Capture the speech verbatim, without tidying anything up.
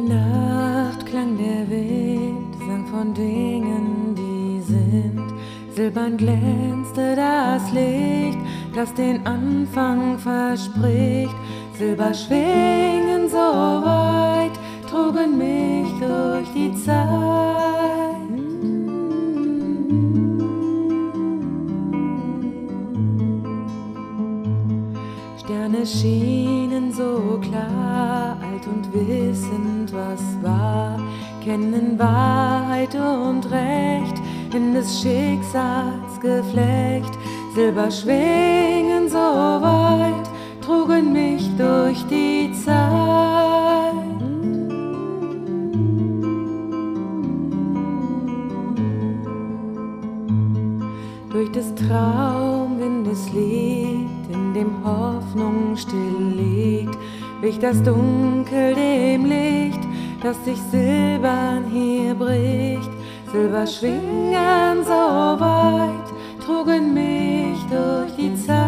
Nacht klang der Wind, sang von Dingen, die sind. Silbern glänzte das Licht, das den Anfang verspricht. Silberschwingen so weit trugen mich durch die Zeit. Sterne schienen so klar, alt und wissend, was war, kennen Wahrheit und Recht in des Schicksals Geflecht. Silberschwingen so weit trugen mich durch die Zeit. Durch des Traumwindes Lied, in dem Hoffnung still liegt, wich das Dunkel dem Licht, das sich silbern hier bricht. Silberschwingen so weit trugen mich durch die Zeit.